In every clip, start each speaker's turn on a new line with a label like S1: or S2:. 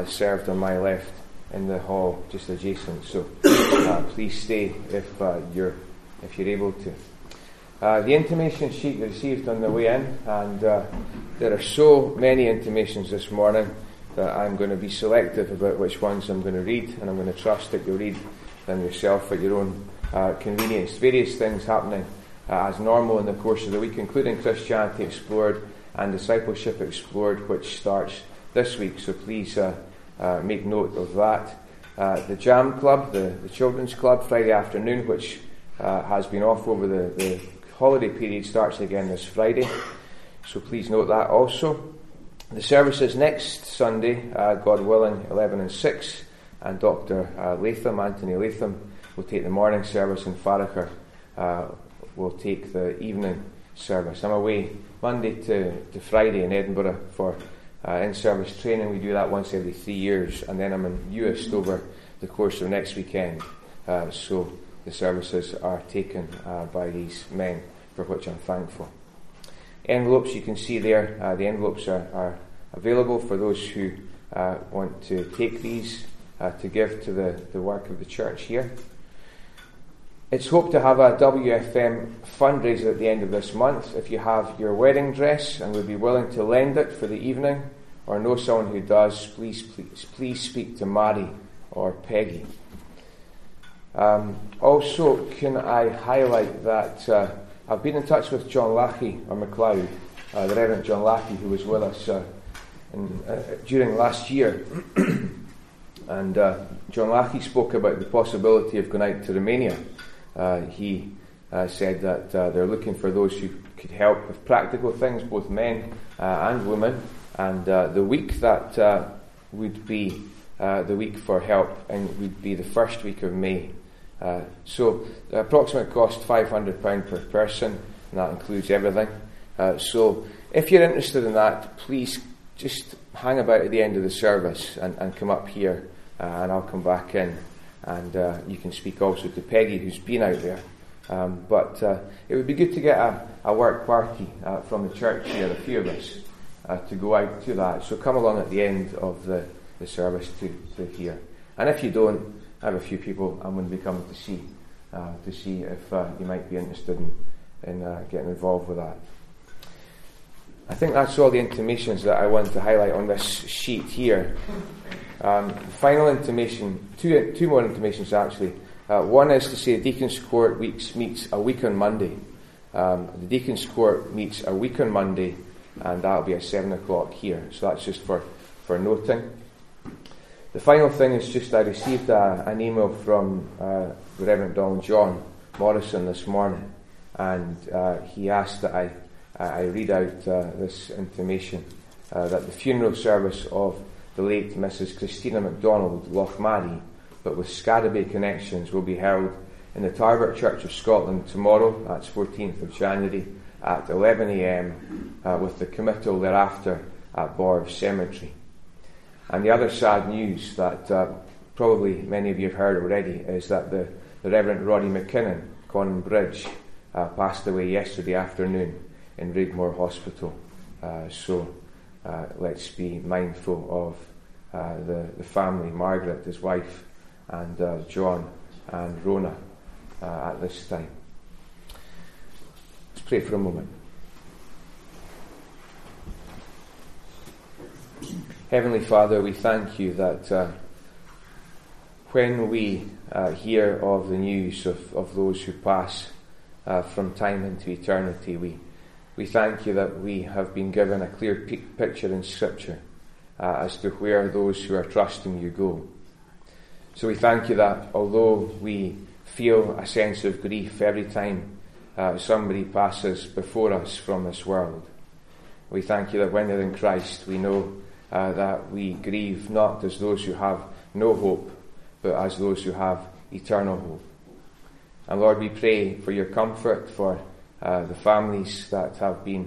S1: served on my left in the hall just adjacent. So please stay if you're able to. The intimation sheet you received on the way in, and there are so many intimations this morning that I'm going to be selective about which ones I'm going to read, and I'm going to trust that you'll read them yourself at your own convenience. Various things happening as normal in the course of the week, including Christianity Explored and Discipleship Explored, which starts this week, so please make note of that. The Jam Club, the Children's Club, Friday afternoon, which has been off over the holiday period, starts again this Friday, so please note that also. The services next Sunday, God willing, 11 and 6, and Dr. Anthony Latham, will take the morning service, and Farragher will take the evening service. I'm away Monday to Friday in Edinburgh for in-service training. We do that once every 3 years, and then I'm in Uist over the course of next weekend. So the services are taken by these men, for which I'm thankful. Envelopes, you can see there, the envelopes are available for those who want to take these to give to the work of the church here. It's hoped to have a WFM fundraiser at the end of this month. If you have your wedding dress and would be willing to lend it for the evening, or know someone who does, please speak to Mary or Peggy. Also, can I highlight that I've been in touch with John Lackey, or MacLeod, the Reverend John Lackey, who was with us during last year. And John Lackey spoke about the possibility of going out to Romania. He said that they're looking for those who could help with practical things, both men and women. And the week that would be the week for help and would be the first week of May. So the approximate cost £500 per person, and that includes everything. So if you're interested in that, please just hang about at the end of the service and come up here, and I'll come back in, and you can speak also to Peggy, who's been out there. But it would be good to get a work party from the church here, a few of us, to go out to that. So come along at the end of the service to hear. And if you don't, I have a few people I'm going to be coming to see if you might be interested in getting involved with that. I think that's all the intimations that I want to highlight on this sheet here. Final intimation, two more intimations actually. One is to say the Deacon's Court meets a week on Monday. The Deacon's Court meets a week on Monday, and that'll be at 7 o'clock here. So that's just for noting. The final thing is just I received an email from the Reverend Donald John Morrison this morning, and he asked that I read out this intimation that the funeral service of the late Mrs. Christina MacDonald Lochmarrie, but with Scarabay connections, will be held in the Tarbert Church of Scotland tomorrow, that's 14th of January, at 11 a.m, with the committal thereafter at Borv Cemetery. And the other sad news that probably many of you have heard already is that the Reverend Roddy McKinnon, Conan Bridge, passed away yesterday afternoon in Raigmore Hospital. So let's be mindful of the family, Margaret, his wife, and John and Rona at this time. Let's pray for a moment. Heavenly Father, we thank you that when we hear of the news of those who pass from time into eternity, we thank you that we have been given a clear picture in Scripture as to where those who are trusting you go. So we thank you that although we feel a sense of grief every time somebody passes before us from this world, we thank you that when they're in Christ, we know that we grieve not as those who have no hope, but as those who have eternal hope. And Lord, we pray for your comfort for the families that have been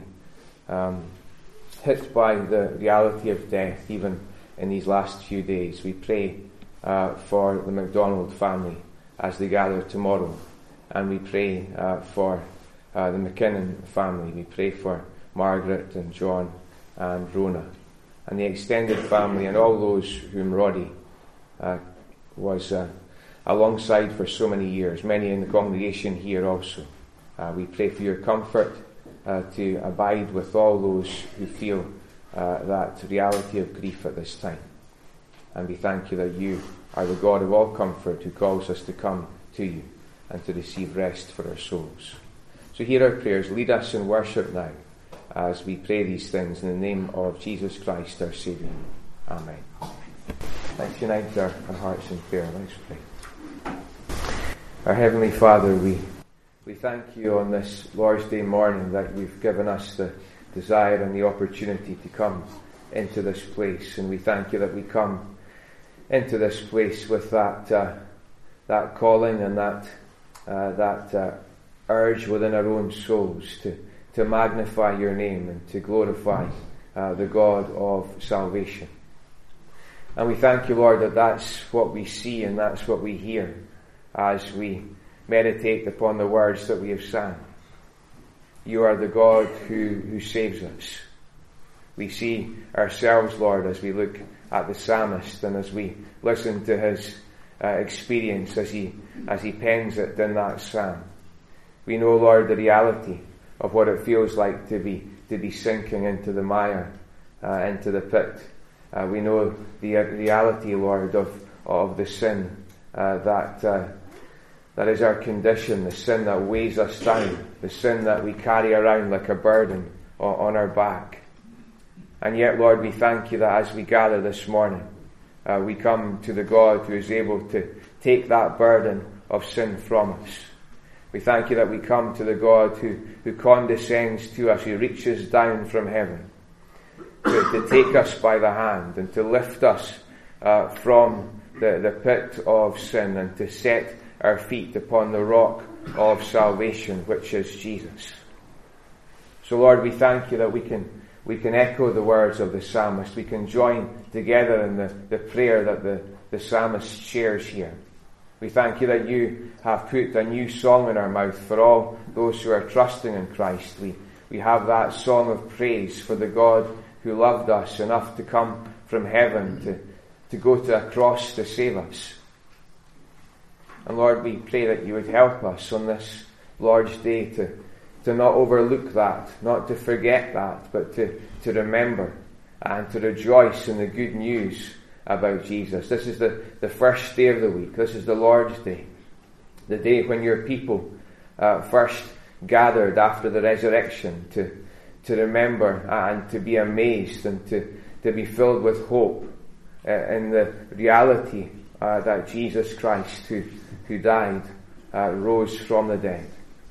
S1: hit by the reality of death, even in these last few days. We pray for the MacDonald family as they gather tomorrow, and we pray for the McKinnon family. We pray for Margaret and John and Rona. and the extended family, and all those whom Roddy was alongside for so many years, many in the congregation here also. We pray for your comfort to abide with all those who feel that reality of grief at this time. And we thank you that you are the God of all comfort, who calls us to come to you and to receive rest for our souls. So hear our prayers. Lead us in worship now as we pray these things in the name of Jesus Christ, our Saviour. Amen. Let's unite our hearts in prayer. Let's pray. Our Heavenly Father, we thank you on this Lord's Day morning that you've given us the desire and the opportunity to come into this place. And we thank you that we come into this place with that calling and that urge within our own souls to magnify your name and to glorify the God of salvation. And we thank you, Lord, that that's what we see and that's what we hear as we meditate upon the words that we have sang. You are the God who saves us. We see ourselves, Lord, as we look at the psalmist and as we listen to his experience as he pens it in that psalm. We know, Lord, the reality of what it feels like to be sinking into the mire, into the pit. We know the reality, Lord, of the sin that is our condition, the sin that weighs us down, the sin that we carry around like a burden on our back. And yet, Lord, we thank you that as we gather this morning, we come to the God who is able to take that burden of sin from us. We thank you that we come to the God who condescends to us, who reaches down from heaven to take us by the hand and to lift us from the pit of sin and to set our feet upon the rock of salvation, which is Jesus. So, Lord, we thank you that we can echo the words of the psalmist. We can join together in the prayer that the psalmist shares here. We thank you that you have put a new song in our mouth for all those who are trusting in Christ. We have that song of praise for the God who loved us enough to come from heaven to go to a cross to save us. And Lord, we pray that you would help us on this Lord's Day to not overlook that, not to forget that, but to remember and to rejoice in the good news about Jesus. This is the first day of the week. This is the Lord's Day, the day when your people first gathered after the resurrection to remember and to be amazed and to be filled with hope in the reality that Jesus Christ, who died, rose from the dead.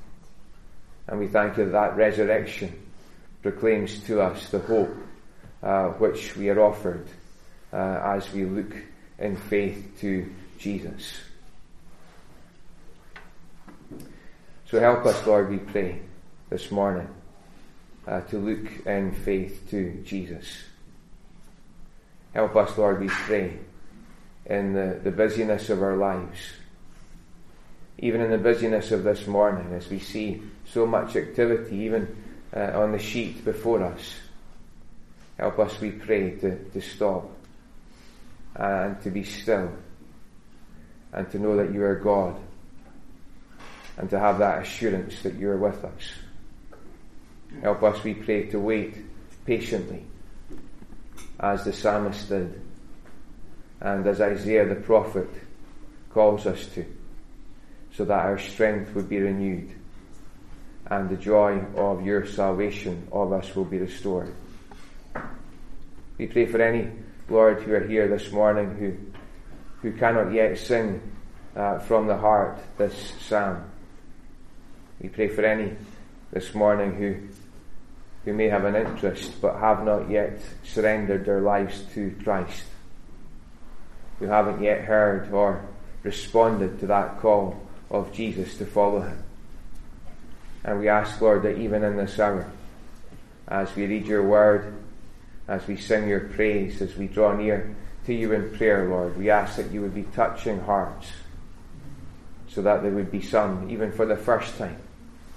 S1: And we thank you that resurrection proclaims to us the hope which we are offered as we look in faith to Jesus. So help us, Lord, we pray this morning to look in faith to Jesus. Help us, Lord, we pray, in the busyness of our lives, even in the busyness of this morning, as we see so much activity, even on the sheet before us. Help us, we pray, to stop and to be still and to know that you are God and to have that assurance that you are with us. Help us, we pray, to wait patiently as the psalmist did and as Isaiah the prophet calls us to, so that our strength would be renewed and the joy of your salvation of us will be restored. We pray for any, Lord, who are here this morning who cannot yet sing from the heart this psalm. We pray for any this morning who may have an interest but have not yet surrendered their lives to Christ, who haven't yet heard or responded to that call of Jesus to follow him. And we ask, Lord, that even in this hour, as we read your word, as we sing your praise, as we draw near to you in prayer, Lord, we ask that you would be touching hearts so that there would be some, even for the first time,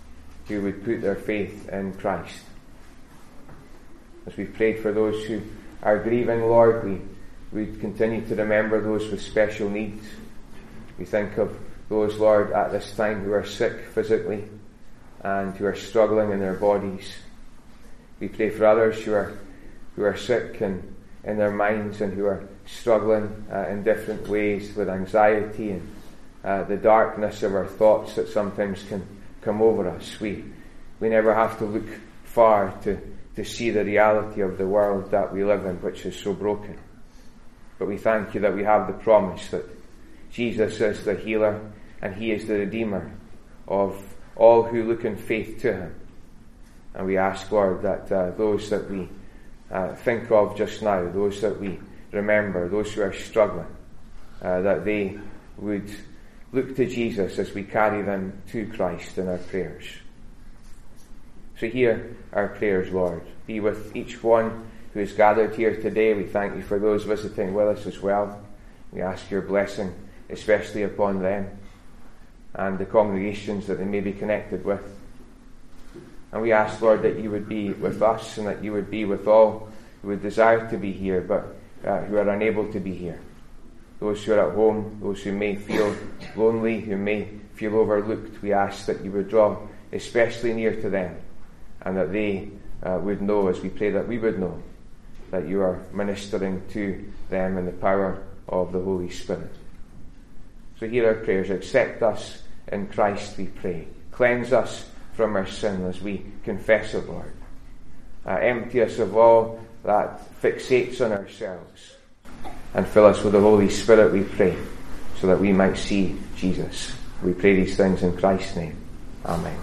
S1: who would put their faith in Christ. As we've prayed for those who are grieving, Lord, we continue to remember those with special needs. We think of those, Lord, at this time who are sick physically and who are struggling in their bodies. We pray for others who are sick and in their minds and who are struggling in different ways with anxiety and the darkness of our thoughts that sometimes can come over us. We never have to look far to see the reality of the world that we live in, which is so broken. But we thank you that we have the promise that Jesus is the healer and he is the redeemer of all who look in faith to him. And we ask, Lord, that those that we think of just now, those that we remember, those who are struggling, that they would look to Jesus as we carry them to Christ in our prayers. So hear our prayers, Lord. Be with each one who is gathered here today. We thank you for those visiting with us as well. We ask your blessing especially upon them and the congregations that they may be connected with. And we ask, Lord, that you would be with us and that you would be with all who would desire to be here but who are unable to be here. Those who are at home, those who may feel lonely, who may feel overlooked, we ask that you would draw especially near to them and that they would know, as we pray that we would know, that you are ministering to them in the power of the Holy Spirit. So hear our prayers. Accept us in Christ, we pray. Cleanse us from our sin as we confess it, Lord. Empty us of all that fixates on ourselves and fill us with the Holy Spirit, we pray, so that we might see Jesus. We pray these things in Christ's name. Amen.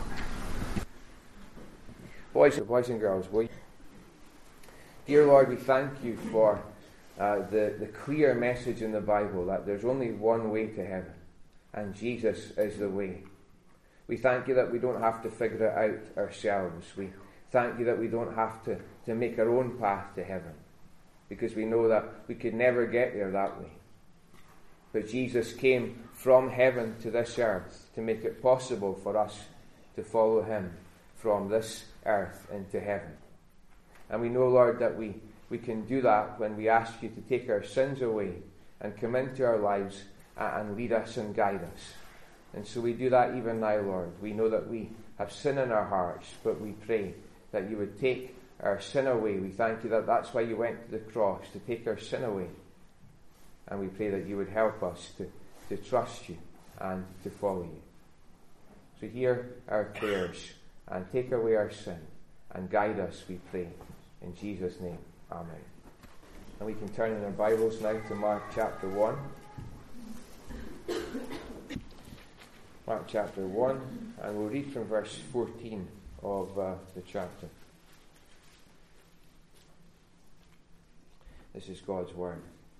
S1: Boys and girls, will you? Dear Lord, we thank you for the clear message in the Bible that there's only one way to heaven, and Jesus is the way. We thank you that we don't have to figure it out ourselves. We thank you that we don't have to make our own path to heaven, because we know that we could never get there that way. But Jesus came from heaven to this earth to make it possible for us to follow him from this earth into heaven. And we know, Lord, that we can do that when we ask you to take our sins away and come into our lives and lead us and guide us. And so we do that even now, Lord. We know that we have sin in our hearts, but we pray that you would take our sin away. We thank you that that's why you went to the cross, to take our sin away. And we pray that you would help us to trust you and to follow you. So hear our prayers and take away our sin and guide us, we pray. In Jesus' name, amen. And we can turn in our Bibles now to Mark chapter 1. Mark chapter 1, and we'll read from verse 14 of the chapter. This is God's word.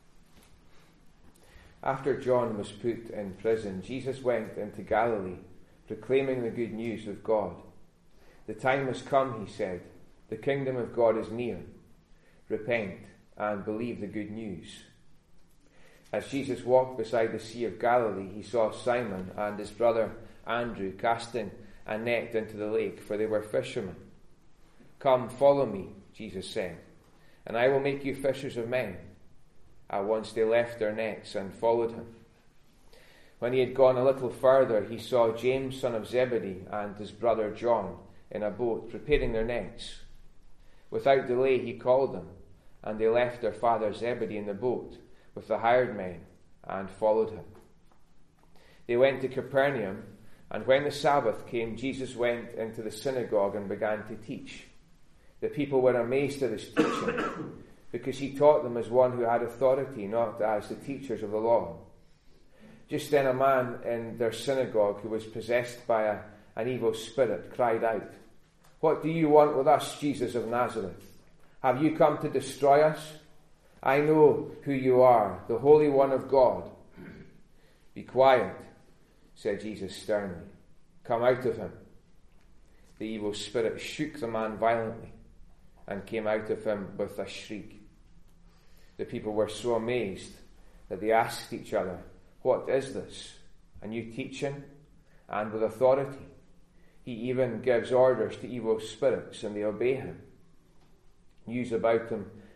S1: After John was put in prison, Jesus went into Galilee, proclaiming the good news of God. The time has come, he said. The kingdom of God is near. Repent and believe the good news. As Jesus walked beside the Sea of Galilee, he saw Simon and his brother Andrew casting a net into the lake, for they were fishermen. Come, follow me, Jesus said, and I will make you fishers of men. At once they left their nets and followed him. When he had gone a little further, he saw James, son of Zebedee, and his brother John in a boat, preparing their nets. Without delay he called them, and they left their father Zebedee in the boat with the hired men and followed him. They went to Capernaum, and when the Sabbath came, Jesus went into the synagogue and began to teach. The people were amazed at his teaching, because he taught them as one who had authority, not as the teachers of the law. Just then a man in their synagogue who was possessed by an evil spirit cried out, "What do you want with us, Jesus of Nazareth? Have you come to destroy us? I know who you are, the Holy One of God." "Be quiet," said Jesus sternly. "Come out of him." The evil spirit shook the man violently and came out of him with a shriek. The people were so amazed that they asked each other, "What is this? A new teaching, and with authority. He even gives orders to evil spirits, and they obey him." News about him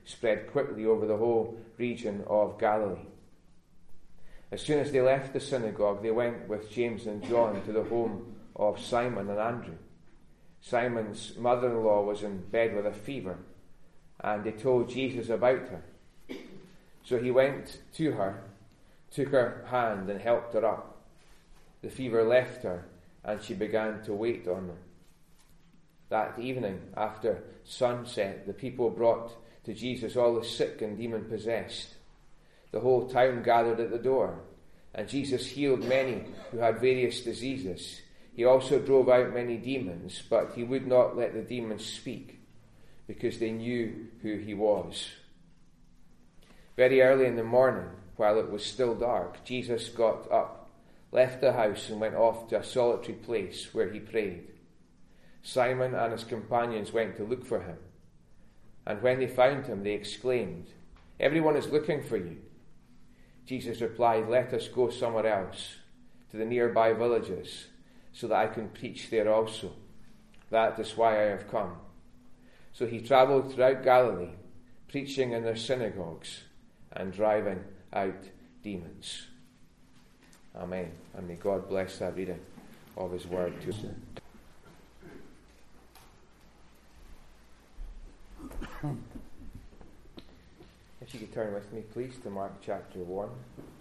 S1: spread quickly over the whole region of Galilee. As soon as they left the synagogue, they went with James and John to the home of Simon and Andrew. Simon's mother-in-law was in bed with a fever, and they told Jesus about her. So he went to her, took her hand and helped her up. The fever left her, and she began to wait on them. That evening, after sunset, the people brought to Jesus all the sick and demon-possessed. The whole town gathered at the door, and Jesus healed many who had various diseases. He also drove out many demons, but he would not let the demons speak, because they knew who he was. Very early in the morning, while it was still dark, Jesus got up, left the house, and went off to a solitary place where he prayed. Simon and his companions went to look for him, and when they found him, they exclaimed, "Everyone is looking for you." Jesus replied, "Let us go somewhere else, to the nearby villages, so that I can preach there also. That is why I have come." So he travelled throughout Galilee, preaching in their synagogues and driving out demons. Amen. And may God bless that reading of his word to us. If you could turn with me, please, to Mark chapter 1.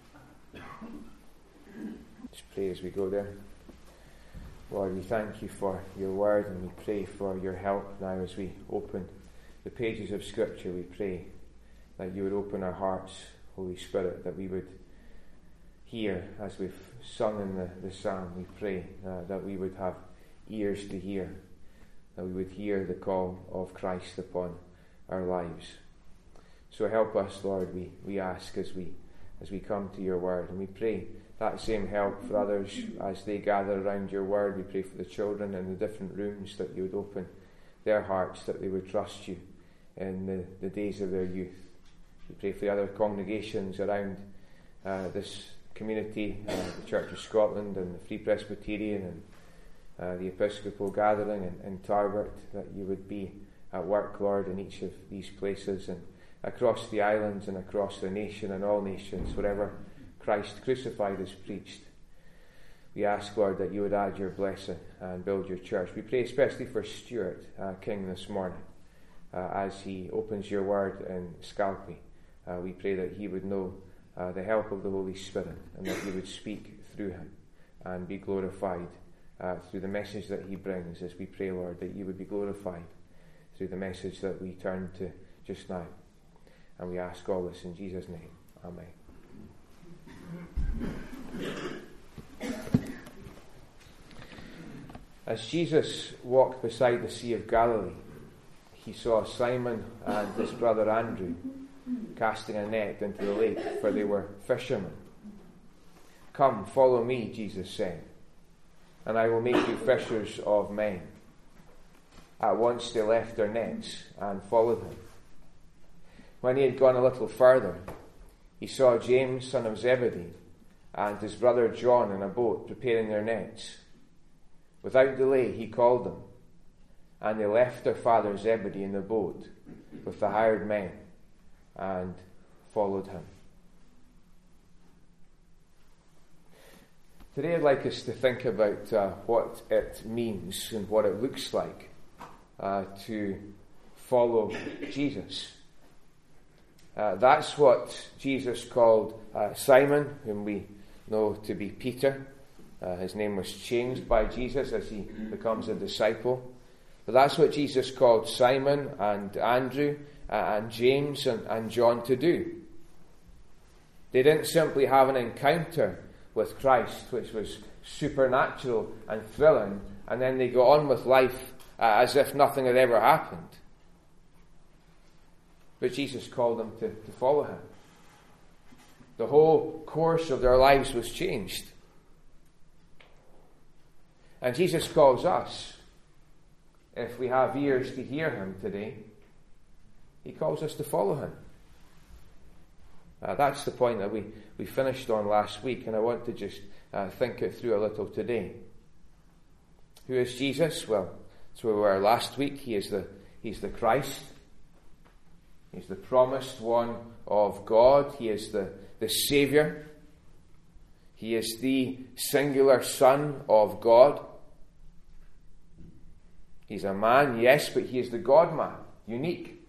S1: Just pray as we go there. Lord, we thank you for your word, and we pray for your help now as we open the pages of Scripture. We pray that you would open our hearts, Holy Spirit, that we would hear as we've sung in the psalm. We pray that we would have ears to hear, that we would hear the call of Christ upon our lives. So help us, Lord, we ask as we come to your word, and we pray that same help for others as they gather around your word. We pray for the children in the different rooms, that you would open their hearts, that they would trust you in the days of their youth. We pray for the other congregations around this community, the Church of Scotland and the Free Presbyterian and the Episcopal Gathering in Tarbert, that you would be at work, Lord, in each of these places and across the islands and across the nation and all nations, wherever Christ crucified is preached. We ask, Lord, that you would add your blessing and build your church. We pray especially for Stuart King this morning as he opens your word in Scalpy. We pray that he would know the help of the Holy Spirit, and that you would speak through him and be glorified through the message that he brings. As we pray, Lord, that you would be glorified through the message that we turn to just now. And we ask all this in Jesus' name. Amen. As Jesus walked beside the Sea of Galilee, he saw Simon and his brother Andrew casting a net into the lake, for they were fishermen. "Come, follow me," Jesus said, "and I will make you fishers of men." At once they left their nets and followed him. When he had gone a little further, he saw James, son of Zebedee, and his brother John in a boat preparing their nets. Without delay he called them, and they left their father Zebedee in the boat with the hired men and followed him. Today I'd like us to think about what it means and what it looks like to follow Jesus. That's what Jesus called Simon, whom we know to be Peter. His name was changed by Jesus as he becomes a disciple. But that's what Jesus called Simon and Andrew and James and John to do. They didn't simply have an encounter with Christ, which was supernatural and thrilling, and then they go on with life as if nothing had ever happened. But Jesus called them to follow him. The whole course of their lives was changed. And Jesus calls us, if we have ears to hear him today, he calls us to follow him. That's the point that we finished on last week, and I want to just think it through a little today. Who is Jesus? Well, that's where we were last week. He's the Christ. He's the promised one of God. He is the Saviour. He is the singular Son of God. He's a man, yes, but he is the God-man, unique.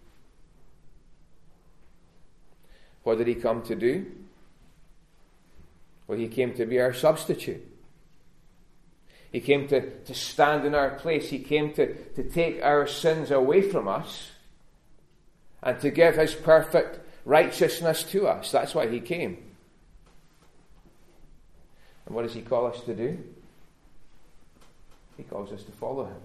S1: What did he come to do? Well, he came to be our substitute. He came to stand in our place. He came to take our sins away from us and to give his perfect righteousness to us. That's why he came. And what does he call us to do? He calls us to follow him.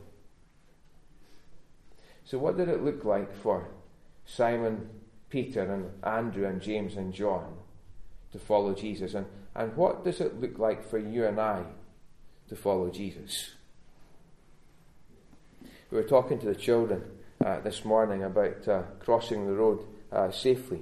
S1: So what did it look like for Simon, Peter, and Andrew, and James, and John to follow Jesus? And what does it look like for you and I to follow Jesus? We were talking to the children this morning about crossing the road safely.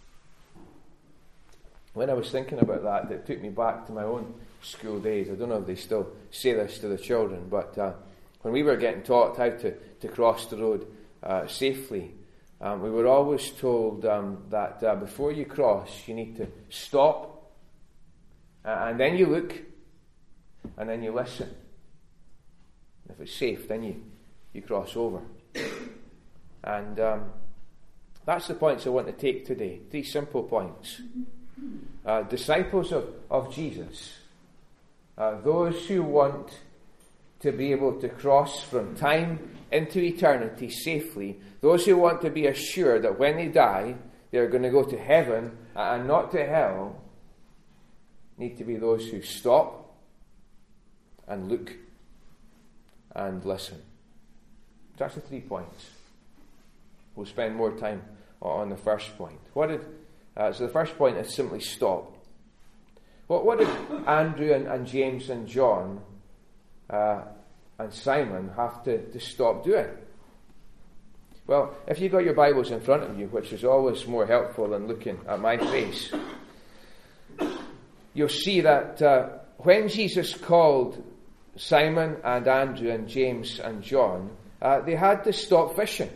S1: When I was thinking about that, it took me back to my own school days. I don't know if they still say this to the children, but when we were getting taught how to cross the road safely, we were always told that before you cross, you need to stop, and then you look, and then you listen. If it's safe, then you cross over. And that's the points I want to take today. 3 simple points. Disciples of Jesus, those who want to be able to cross from time into eternity safely, those who want to be assured that when they die, they're going to go to heaven and not to hell, need to be those who stop and look and listen. That's the 3 points. We'll spend more time on the first point. So the first point is simply stop. What did Andrew and James and John and Simon have to stop doing? Well, if you've got your Bibles in front of you, which is always more helpful than looking at my face, you'll see that when Jesus called Simon and Andrew and James and John, they had to stop fishing.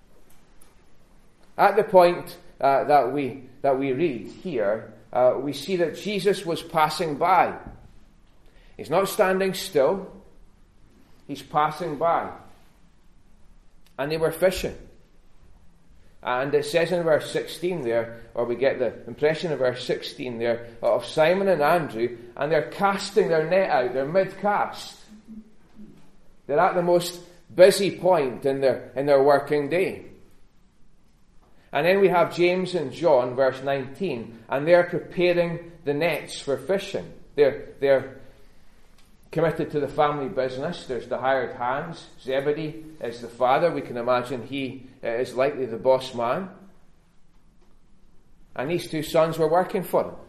S1: At the point that we read here, we see that Jesus was passing by. He's not standing still. He's passing by. And they were fishing. And it says in verse 16 there, or we get the impression of verse 16 there, of Simon and Andrew, and they're casting their net out. They're mid-cast. They're at the most busy point in their working day. And then we have James and John, verse 19, and they're preparing the nets for fishing. They're committed to the family business. There's the hired hands. Zebedee is the father. We can imagine he is likely the boss man. And these 2 sons were working for him.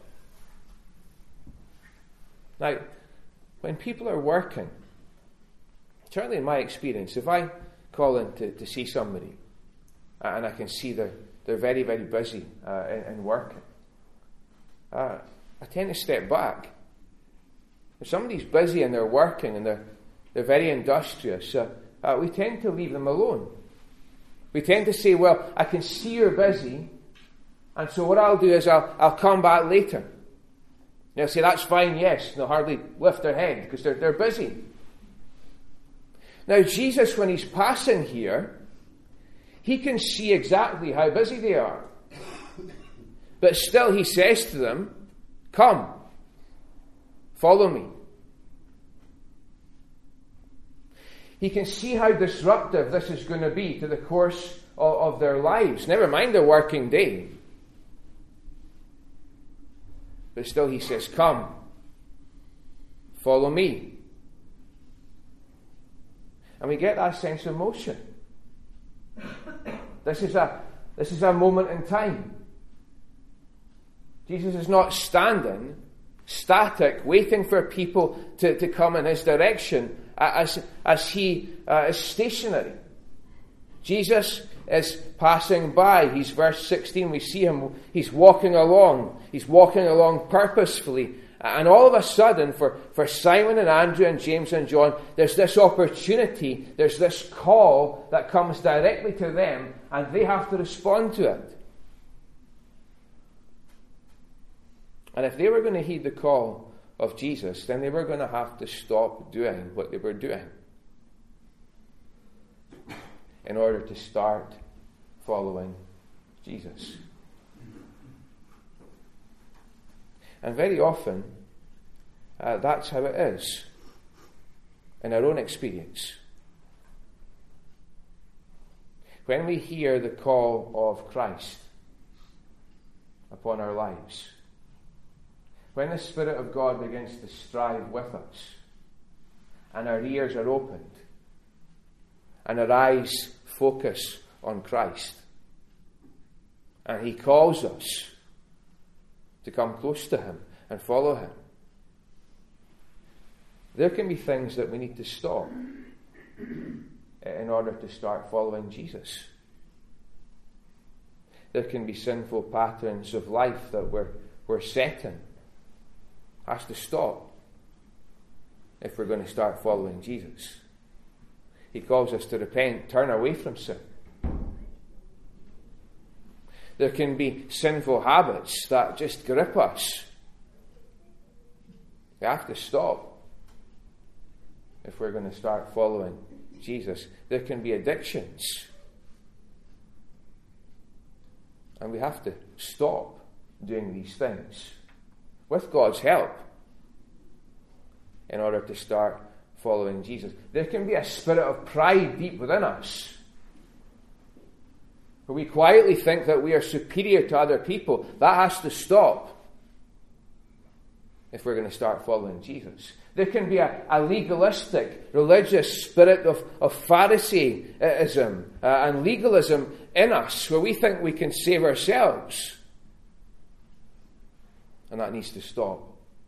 S1: Now, when people are working, certainly in my experience, if I call in to see somebody and I can see they're very, very busy in working, I tend to step back. If somebody's busy and they're working and they're very industrious, we tend to leave them alone. We tend to say, well, I can see you're busy, and so what I'll do is I'll come back later. They'll say, that's fine, yes. And they'll hardly lift their head because they're busy. Now, Jesus, when he's passing here, he can see exactly how busy they are. But still he says to them, come, follow me. He can see how disruptive this is going to be to the course of their lives. Never mind their working day. But still he says, come, follow me. And we get that sense of motion. This is a moment in time. Jesus is not standing static, waiting for people to come in his direction as he is stationary. Jesus is passing by. He's verse 16. We see him. He's walking along. He's walking along purposefully. And all of a sudden, for Simon and Andrew and James and John, there's this opportunity, there's this call that comes directly to them, and they have to respond to it. And if they were going to heed the call of Jesus, then they were going to have to stop doing what they were doing in order to start following Jesus. And very often, that's how it is in our own experience. When we hear the call of Christ upon our lives, when the Spirit of God begins to strive with us, and our ears are opened, and our eyes focus on Christ, and He calls us to come close to Him and follow Him, there can be things that we need to stop in order to start following Jesus. There can be sinful patterns of life that we're set in. Has to stop if we're going to start following Jesus. He calls us to repent, turn away from sin. There can be sinful habits that just grip us. We have to stop if we're going to start following Jesus. There can be addictions. And we have to stop doing these things with God's help in order to start following Jesus. There can be a spirit of pride deep within us, where we quietly think that we are superior to other people. That has to stop if we're going to start following Jesus. There can be a legalistic, religious spirit of Pharisaism and legalism in us, where we think we can save ourselves. And that needs to stop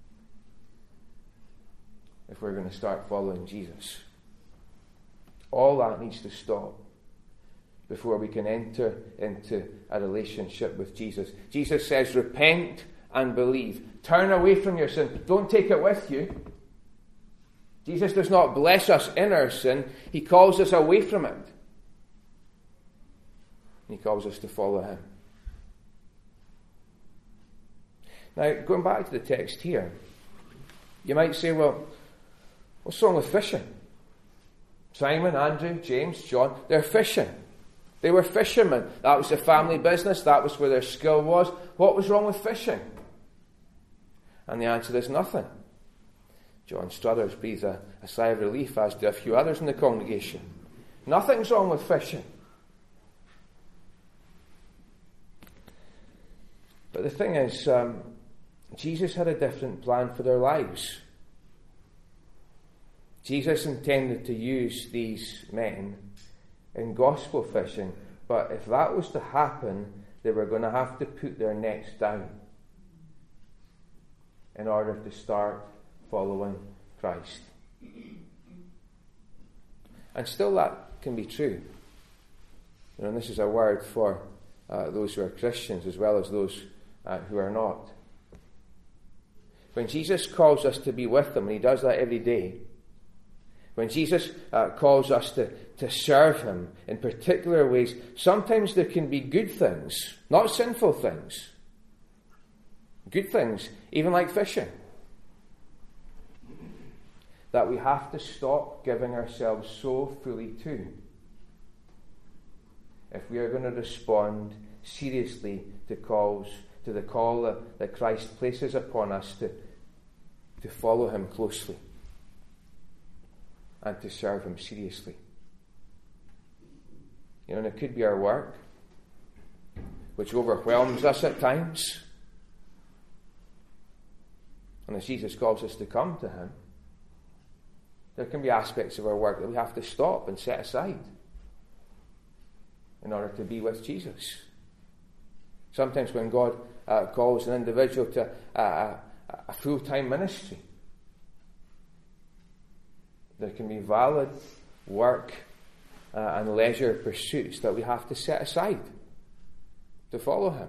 S1: if we're going to start following Jesus. All that needs to stop before we can enter into a relationship with Jesus. Jesus says, repent and believe. Turn away from your sin. Don't take it with you. Jesus does not bless us in our sin. He calls us away from it. He calls us to follow Him. Now, going back to the text here, you might say, well, what's wrong with fishing? Simon, Andrew, James, John, they're fishing. They were fishermen. That was their family business. That was where their skill was. What was wrong with fishing? And the answer is nothing. John Struthers breathes a sigh of relief, as do a few others in the congregation. Nothing's wrong with fishing. But the thing is, Jesus had a different plan for their lives. Jesus intended to use these men in gospel fishing, but if that was to happen, they were going to have to put their nets down in order to start following Christ. And still that can be true. And this is a word for those who are Christians as well as those who are not. When Jesus calls us to be with Him, and He does that every day, when Jesus calls us to serve Him in particular ways, sometimes there can be good things, not sinful things. Good things, even like fishing, that we have to stop giving ourselves so fully to if we are going to respond seriously to the call that Christ places upon us to follow Him closely and to serve Him seriously. And it could be our work, which overwhelms us at times. And as Jesus calls us to come to Him, there can be aspects of our work that we have to stop and set aside in order to be with Jesus. Sometimes when God calls an individual to a full-time ministry, there can be valid work and leisure pursuits that we have to set aside to follow Him.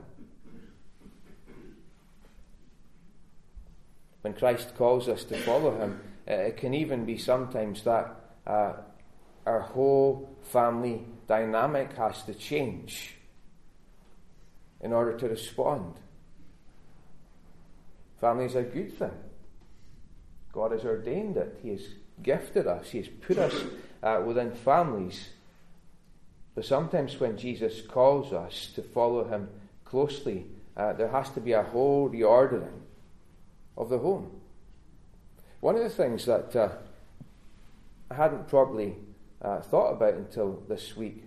S1: When Christ calls us to follow Him, it can even be sometimes that our whole family dynamic has to change in order to respond. Family is a good thing. God has ordained it. He has gifted us. He has put us within families. But sometimes when Jesus calls us to follow him closely, there has to be a whole reordering of the home. One of the things that I hadn't probably thought about until this week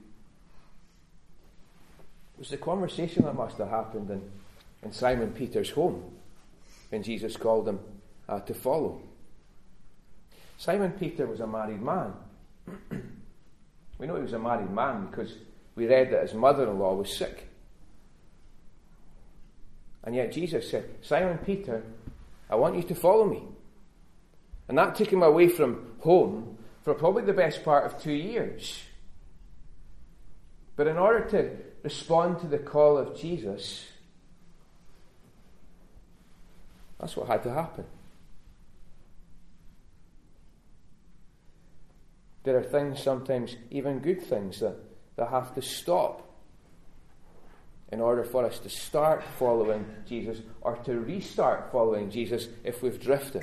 S1: was the conversation that must have happened in Simon Peter's home when Jesus called him to follow. Simon Peter was a married man. We know he was a married man because we read that his mother-in-law was sick. And yet Jesus said, Simon Peter, I want you to follow me. And that took him away from home for probably the best part of 2 years. But in order to respond to the call of Jesus, that's what had to happen. There are things, sometimes even good things, that have to stop in order for us to start following Jesus or to restart following Jesus if we've drifted.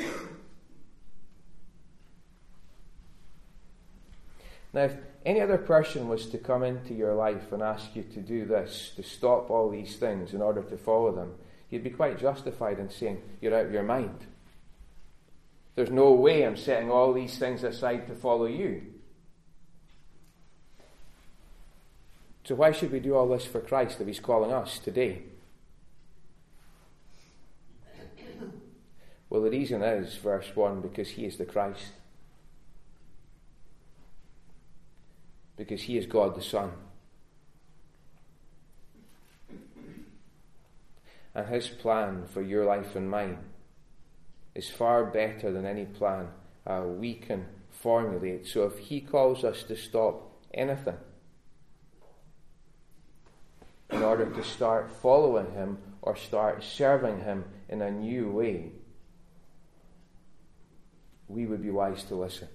S1: Now, if any other person was to come into your life and ask you to do this, to stop all these things in order to follow them, you'd be quite justified in saying, you're out of your mind. There's no way I'm setting all these things aside to follow you. So why should we do all this for Christ if he's calling us today? Well, the reason is, verse 1, because he is the Christ. Because he is God the Son. And his plan for your life and mine is far better than any plan we can formulate. So if he calls us to stop anything in order to start following him or start serving him in a new way, we would be wise to listen.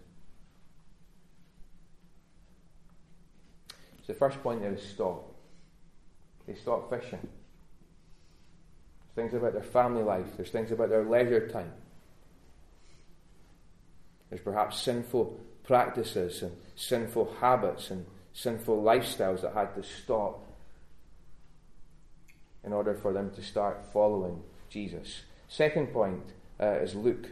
S1: So the first point there is stop. They stop fishing. There's things about their family life. There's things about their leisure time. There's perhaps sinful practices and sinful habits and sinful lifestyles that had to stop in order for them to start following Jesus. Second point is Luke.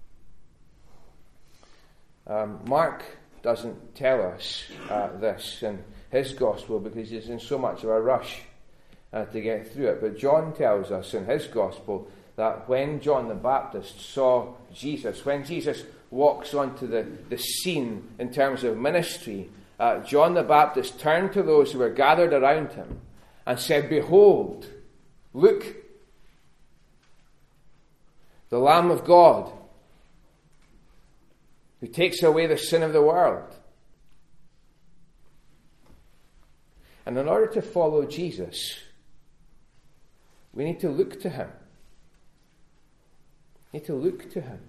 S1: Mark doesn't tell us this in his gospel because he's in so much of a rush to get through it. But John tells us in his gospel that when John the Baptist saw Jesus, when Jesus walks onto the scene in terms of ministry, John the Baptist turned to those who were gathered around him and said, "Behold, look, the Lamb of God who takes away the sin of the world." And in order to follow Jesus, we need to look to him. We need to look to him.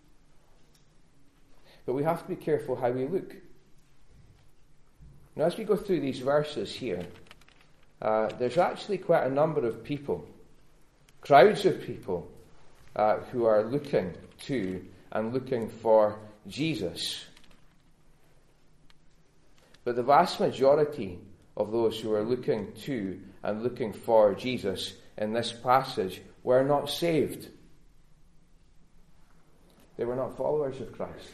S1: But we have to be careful how we look. Now, as we go through these verses here, there's actually quite a number of people, crowds of people, who are looking to and looking for Jesus. But the vast majority of those who are looking to and looking for Jesus in this passage were not saved. They were not followers of Christ.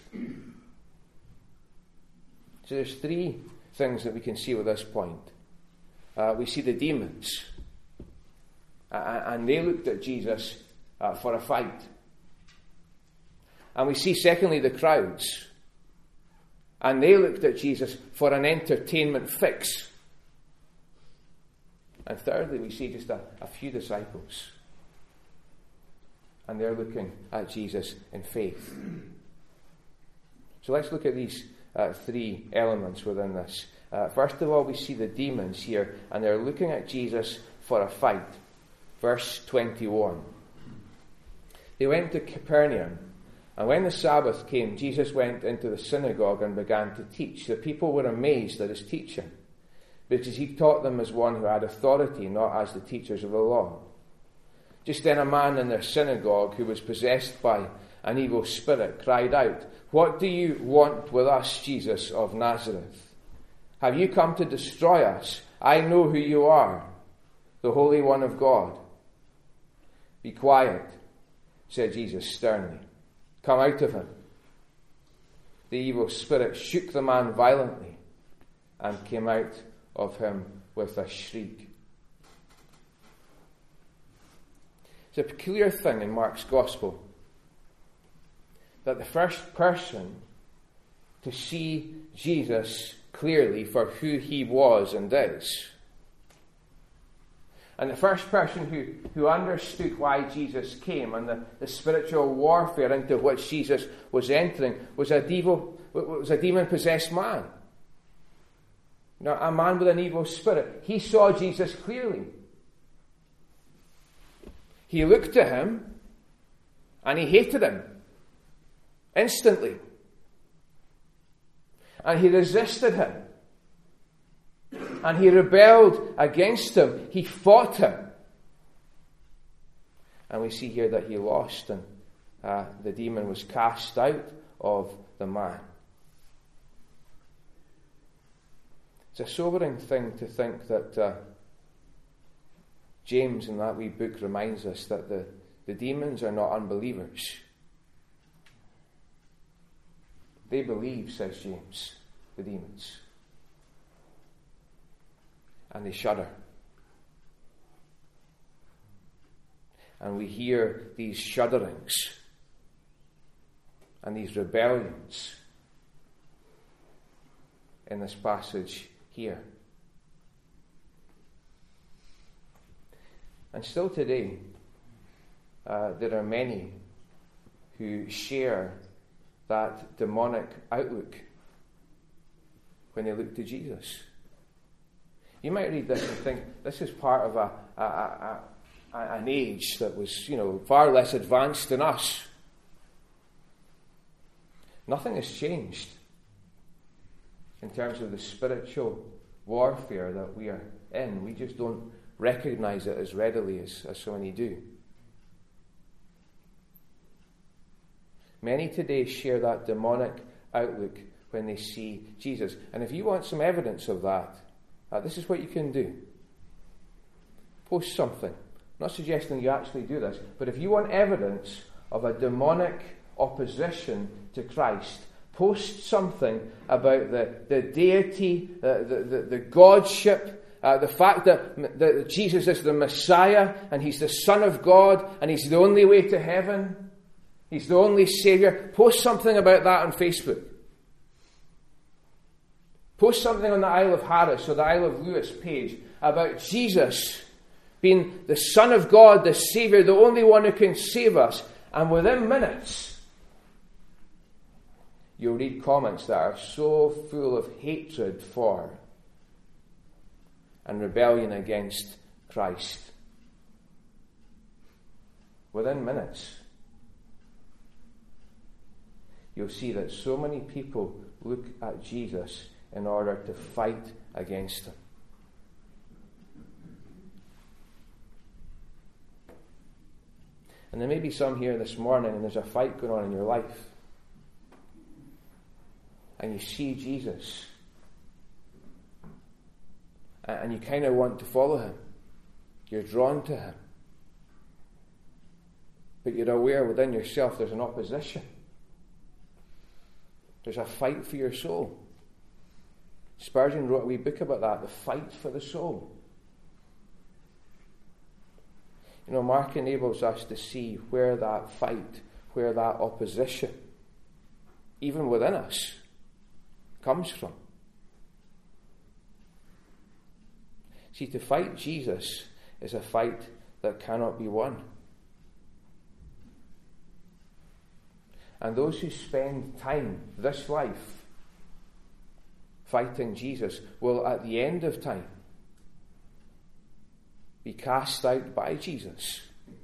S1: So there's three things that we can see with this point. We see the demons. And they looked at Jesus for a fight. And we see, secondly, the crowds. And they looked at Jesus for an entertainment fix. And thirdly, we see just a few disciples. And they're looking at Jesus in faith. So let's look at these three elements within this. First of all, we see the demons here, and they're looking at Jesus for a fight. Verse 21. They went to Capernaum, and when the Sabbath came, Jesus went into the synagogue and began to teach. The people were amazed at his teaching, because he taught them as one who had authority, not as the teachers of the law. Just then a man in their synagogue who was possessed by an evil spirit cried out, "What do you want with us, Jesus of Nazareth? Have you come to destroy us? I know who you are, the Holy One of God." "Be quiet," said Jesus sternly. "Come out of him." The evil spirit shook the man violently and came out of him with a shriek. It's a peculiar thing in Mark's Gospel that the first person to see Jesus clearly for who he was and is, and the first person who understood why Jesus came and the spiritual warfare into which Jesus was entering was a demon-possessed man. Now, a man with an evil spirit. He saw Jesus clearly. He looked at him and he hated him instantly. And he resisted him. And he rebelled against him. He fought him. And we see here that he lost, and the demon was cast out of the man. It's a sobering thing to think that James in that wee book reminds us that the demons are not unbelievers. They believe, says James, the demons. And they shudder. And we hear these shudderings and these rebellions in this passage here. And still today, there are many who share that demonic outlook when they look to Jesus. You might read this and think this is part of an age that was, far less advanced than us. Nothing has changed in terms of the spiritual warfare that we are in. We just don't recognize it as readily as so many do. Many today share that demonic outlook when they see Jesus. And if you want some evidence of that, this is what you can do. Post something. I'm not suggesting you actually do this, but if you want evidence of a demonic opposition to Christ, post something about the deity, the godship, the fact that Jesus is the Messiah and he's the Son of God and he's the only way to heaven. He's the only Saviour. Post something about that on Facebook. Post something on the Isle of Harris or the Isle of Lewis page about Jesus being the Son of God, the Saviour, the only one who can save us. And within minutes, you'll read comments that are so full of hatred for and rebellion against Christ. Within minutes, you'll see that so many people look at Jesus in order to fight against him. And there may be some here this morning and there's a fight going on in your life. And you see Jesus. And you kind of want to follow him. You're drawn to him. But you're aware within yourself there's an opposition. There's a fight for your soul. Spurgeon wrote a wee book about that, The Fight for the Soul. Mark enables us to see where that fight, where that opposition, even within us, comes from. See, to fight Jesus is a fight that cannot be won. And those who spend time, this life, fighting Jesus will, at the end of time, be cast out by Jesus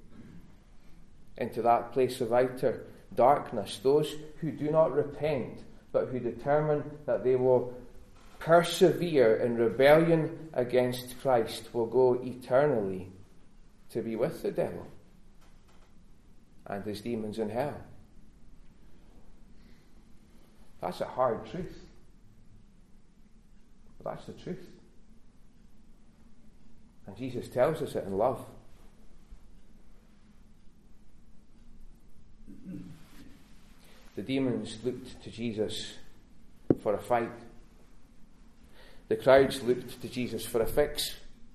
S1: into that place of outer darkness. Those who do not repent, but who determine that they will persevere in rebellion against Christ, will go eternally to be with the devil and his demons in hell. That's a hard truth. But that's the truth. And Jesus tells us it in love. The demons looked to Jesus for a fight. The crowds looked to Jesus for a fix.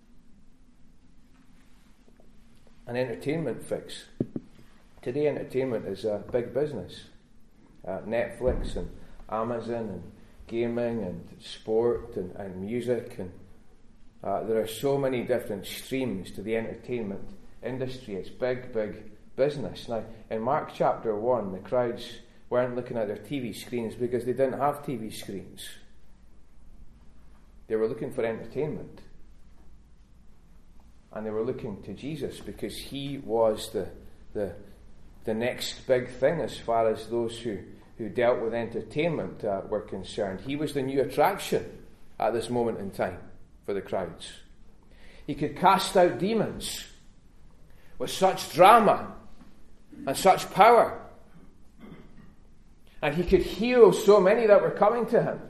S1: An entertainment fix. Today entertainment is a big business. Netflix and Amazon and gaming and sport and music. And there are so many different streams to the entertainment industry. It's big, big business. Now, in Mark chapter 1, the crowds weren't looking at their TV screens because they didn't have TV screens. They were looking for entertainment. And they were looking to Jesus because he was the next big thing as far as those who dealt with entertainment were concerned. He was the new attraction at this moment in time for the crowds. He could cast out demons with such drama and such power. And he could heal so many that were coming to him.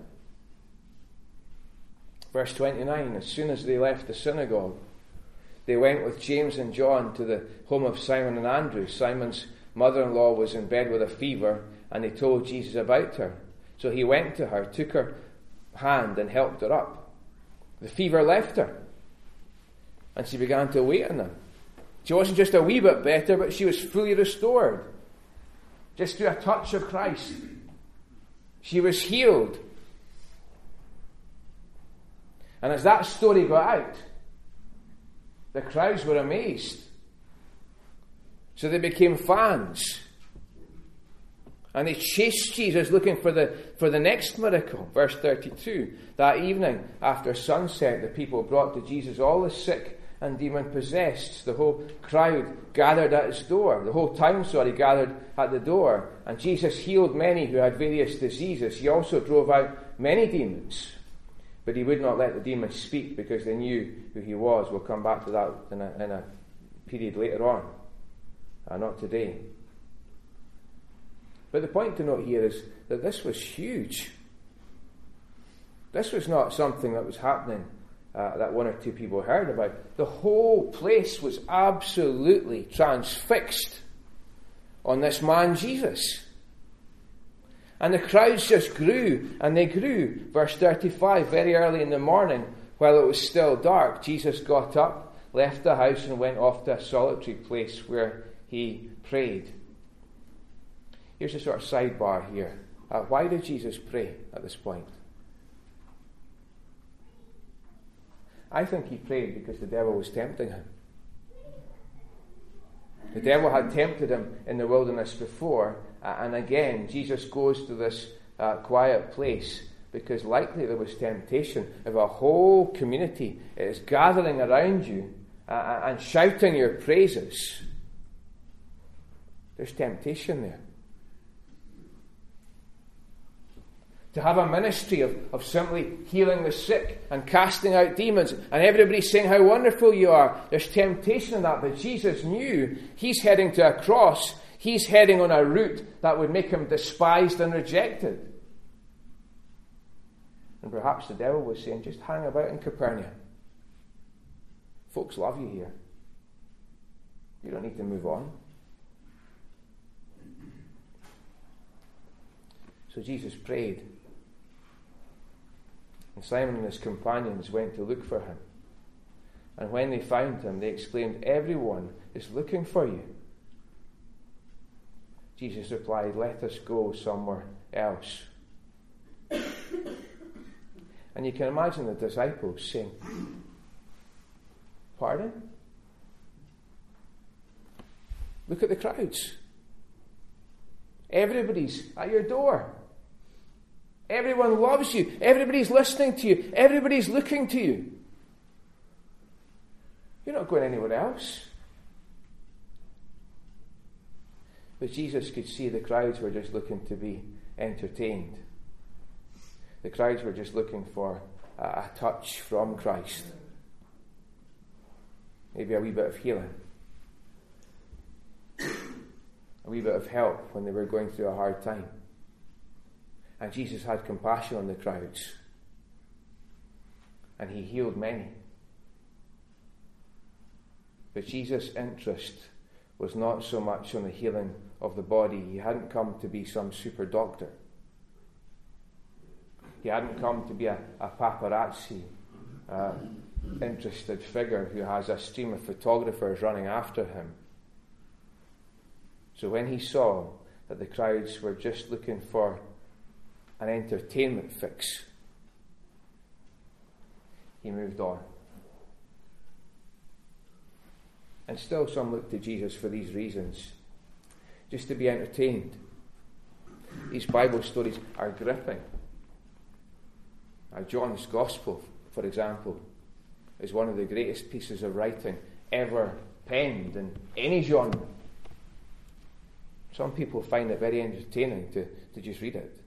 S1: Verse 29, as soon as they left the synagogue, they went with James and John to the home of Simon and Andrew. Simon's mother-in-law was in bed with a fever, and they told Jesus about her. So he went to her, took her hand, and helped her up. The fever left her, and she began to wait on them. She wasn't just a wee bit better, but she was fully restored. Just through a touch of Christ, she was healed. And as that story got out, the crowds were amazed. So they became fans. And they chased Jesus looking for the next miracle. Verse 32. That evening, after sunset, the people brought to Jesus all the sick and demon-possessed. The whole crowd gathered at his door. The whole town, gathered at the door. And Jesus healed many who had various diseases. He also drove out many demons. But he would not let the demons speak because they knew who he was. We'll come back to that in a period later on. Not today. But the point to note here is that this was huge. This was not something that was happening that one or two people heard about. The whole place was absolutely transfixed on this man Jesus. And the crowds just grew, and they grew. Verse 35, very early in the morning, while it was still dark, Jesus got up, left the house, and went off to a solitary place where he prayed. Here's a sort of sidebar here. Why did Jesus pray at this point? I think he prayed because the devil was tempting him. The devil had tempted him in the wilderness before, and again, Jesus goes to this quiet place because likely there was temptation. If a whole community is gathering around you and shouting your praises, there's temptation there. To have a ministry of simply healing the sick and casting out demons and everybody saying how wonderful you are, there's temptation in that. But Jesus knew he's heading to a cross. He's heading on a route that would make him despised and rejected. And perhaps the devil was saying, just hang about in Capernaum. Folks love you here. You don't need to move on. So Jesus prayed. And Simon and his companions went to look for him. And when they found him, they exclaimed, "Everyone is looking for you." Jesus replied, "Let us go somewhere else." And you can imagine the disciples saying, "Pardon? Look at the crowds. Everybody's at your door. Everyone loves you. Everybody's listening to you. Everybody's looking to you. You're not going anywhere else." But Jesus could see the crowds were just looking to be entertained. The crowds were just looking for a touch from Christ. Maybe a wee bit of healing. a wee bit of help when they were going through a hard time. And Jesus had compassion on the crowds. And he healed many. But Jesus' interest was not so much on the healing of the body. He hadn't come to be some super doctor. He hadn't come to be a paparazzi, interested figure who has a stream of photographers running after him. So when he saw that the crowds were just looking for an entertainment fix, he moved on. And still some look to Jesus for these reasons, just to be entertained. These Bible stories are gripping. John's Gospel, for example, is one of the greatest pieces of writing ever penned in any genre. Some people find it very entertaining to just read it.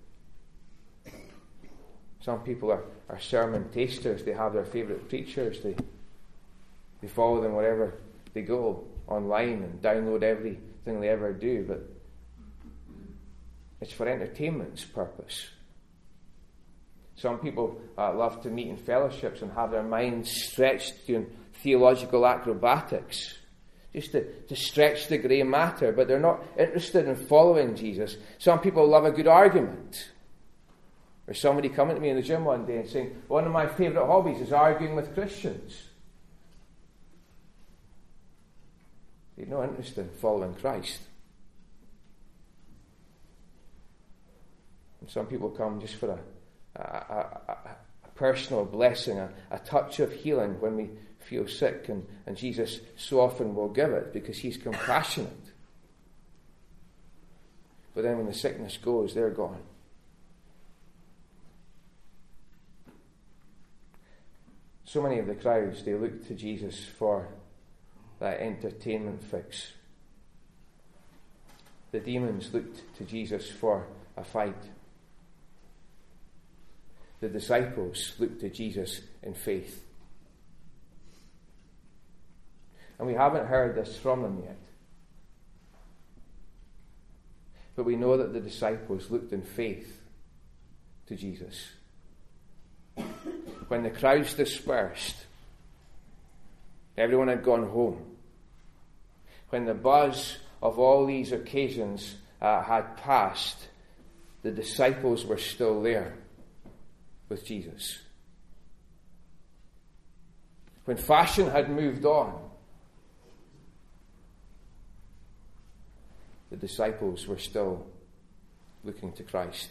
S1: Some people are sermon tasters. They have their favourite preachers. They follow them wherever they go online and download everything they ever do. But it's for entertainment's purpose. Some people love to meet in fellowships and have their minds stretched doing theological acrobatics, just to stretch the grey matter, but they're not interested in following Jesus. Some people love a good argument. There's somebody coming to me in the gym one day and saying, one of my favourite hobbies is arguing with Christians. They've no interest in following Christ. And some people come just for a personal blessing, a touch of healing when we feel sick, and Jesus so often will give it because he's compassionate. But then when the sickness goes, they're gone. So many of the crowds, they looked to Jesus for that entertainment fix. The demons looked to Jesus for a fight. The disciples looked to Jesus in faith. And we haven't heard this from them yet. But we know that the disciples looked in faith to Jesus. When the crowds dispersed, everyone had gone home. When the buzz of all these occasions had passed, the disciples were still there with Jesus. When fashion had moved on, the disciples were still looking to Christ.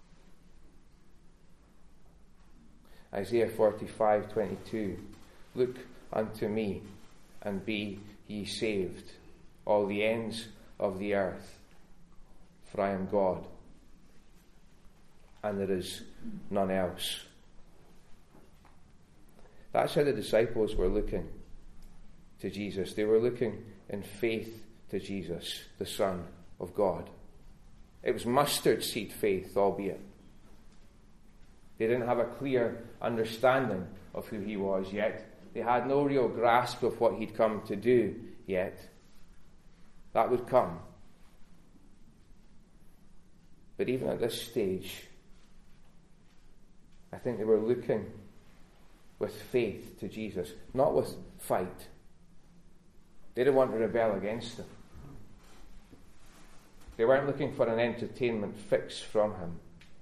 S1: Isaiah 45:22, look unto me, and be ye saved, all the ends of the earth, for I am God, and there is none else. That's how the disciples were looking to Jesus. They were looking in faith to Jesus, the Son of God. It was mustard seed faith, albeit. They didn't have a clear understanding of who he was yet. They had no real grasp of what he'd come to do yet. That would come. But even at this stage, I think they were looking with faith to Jesus, not with fight. They didn't want to rebel against him. They weren't looking for an entertainment fix from him.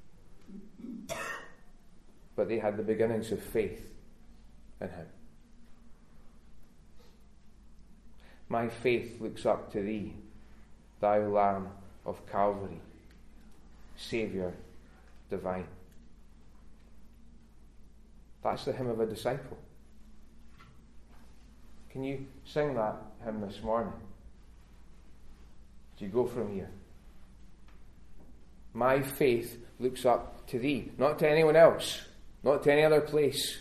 S1: But they had the beginnings of faith in him. My faith looks up to thee, thou Lamb of Calvary, Saviour divine. That's the hymn of a disciple. Can you sing that hymn this morning? As you go from here. My faith looks up to thee, not to anyone else, not to any other place,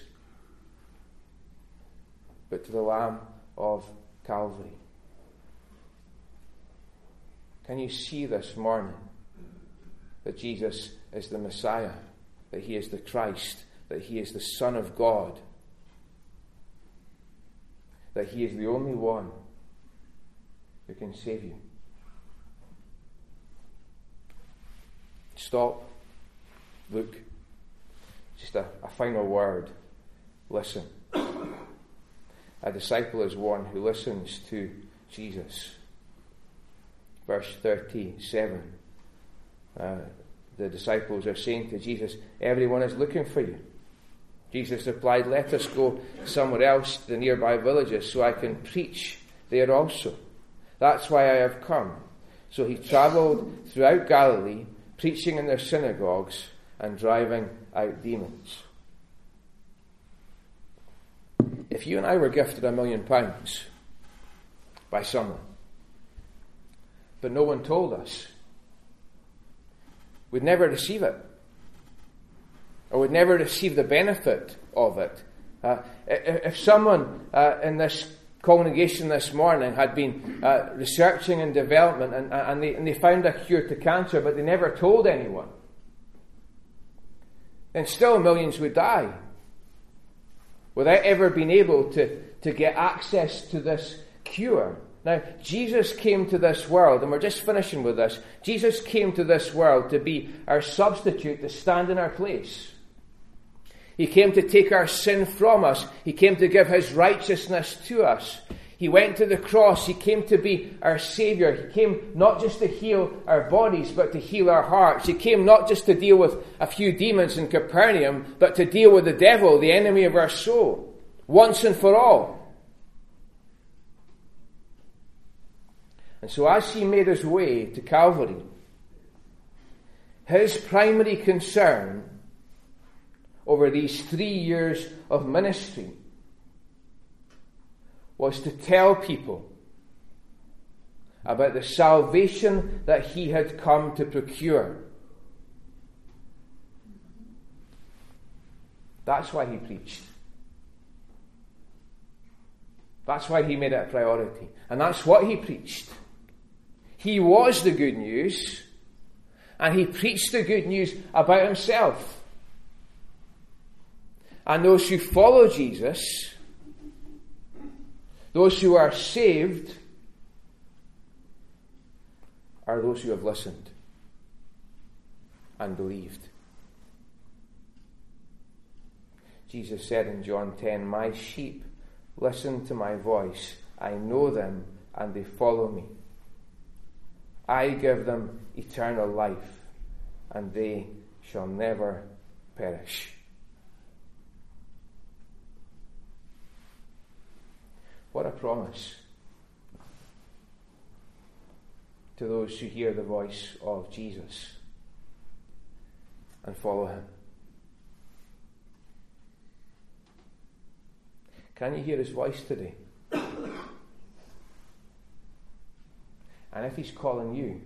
S1: but to the Lamb of Calvary. Can you see this morning that Jesus is the Messiah, that he is the Christ, that he is the Son of God, that he is the only one who can save you? Stop. Look. Just a final word. Listen. A disciple is one who listens to Jesus. Verse 37. The disciples are saying to Jesus, everyone is looking for you. Jesus replied, let us go somewhere else to the nearby villages so I can preach there also. That's why I have come. So he travelled throughout Galilee, preaching in their synagogues and driving out demons. If you and I were gifted £1 million by someone, but no one told us, we'd never receive it. Or would never receive the benefit of it. If someone in this congregation this morning had been researching and development and they found a cure to cancer, but they never told anyone, then still millions would die without ever being able to get access to this cure. Now, Jesus came to this world, and we're just finishing with this. Jesus came to this world to be our substitute, to stand in our place. He came to take our sin from us. He came to give his righteousness to us. He went to the cross. He came to be our Saviour. He came not just to heal our bodies, but to heal our hearts. He came not just to deal with a few demons in Capernaum, but to deal with the devil, the enemy of our soul, once and for all. And so as he made his way to Calvary, his primary concern over these 3 years of ministry was to tell people about the salvation that he had come to procure. That's why he preached. That's why he made it a priority. And that's what he preached. He was the good news, and he preached the good news about himself. And those who follow Jesus, those who are saved, are those who have listened and believed. Jesus said in John 10, my sheep listen to my voice. I know them and they follow me. I give them eternal life and they shall never perish. What a promise to those who hear the voice of Jesus and follow him. Can you hear his voice today? And if he's calling you,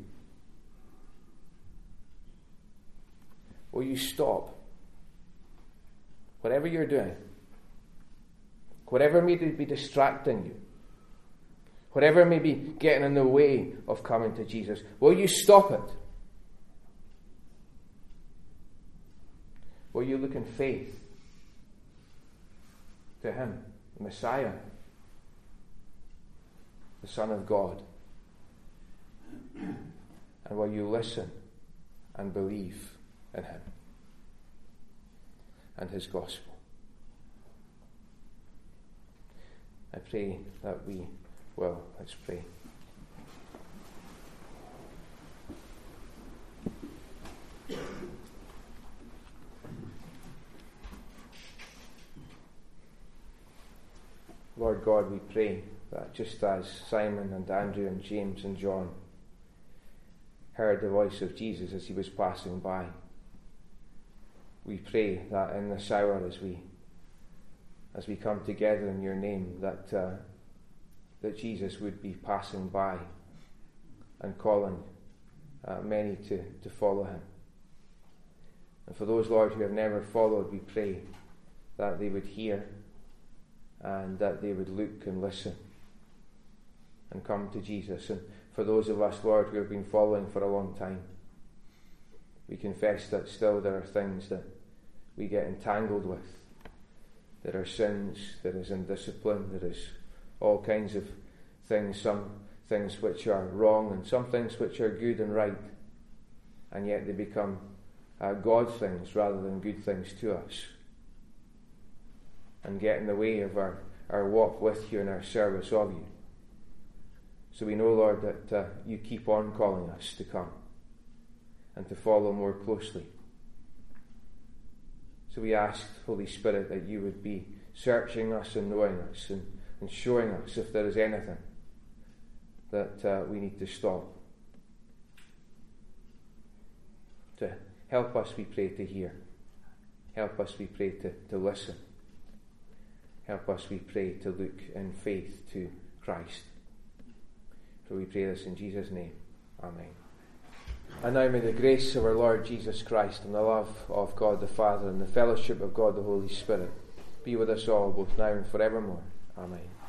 S1: will you stop whatever you're doing? Whatever may be distracting you, whatever may be getting in the way of coming to Jesus, will you stop it? Will you look in faith to him, the Messiah, the Son of God? And will you listen and believe in him and his gospel? I pray that we will. Let's pray. Lord God, we pray that just as Simon and Andrew and James and John heard the voice of Jesus as he was passing by, we pray that in this hour as we come together in your name, that Jesus would be passing by and calling many to follow him. And for those, Lord, who have never followed, we pray that they would hear and that they would look and listen and come to Jesus. And for those of us, Lord, who have been following for a long time, we confess that still there are things that we get entangled with. There are sins, there is indiscipline, there is all kinds of things, some things which are wrong and some things which are good and right. and yet they become God things rather than good things to us, and get in the way of our walk with you and our service of you. So we know, Lord, that you keep on calling us to come and to follow more closely. So we ask, Holy Spirit, that you would be searching us and knowing us and showing us if there is anything that we need to stop. To help us, we pray, to hear. Help us, we pray, to listen. Help us, we pray, to look in faith to Christ. For we pray this in Jesus' name. Amen. And now may the grace of our Lord Jesus Christ and the love of God the Father and the fellowship of God the Holy Spirit be with us all, both now and forevermore. Amen.